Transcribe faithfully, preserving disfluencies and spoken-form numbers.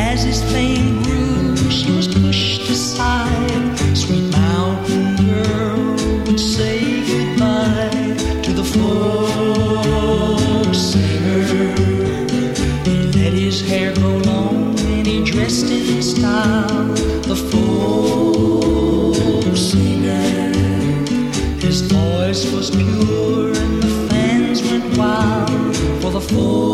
as his fame grew, she was pushed aside. Sweet mountain girl would say goodbye to the folk singer. He let his hair grow long and he dressed in style. The folk singer, his voice was pure and the fans went wild for the folk.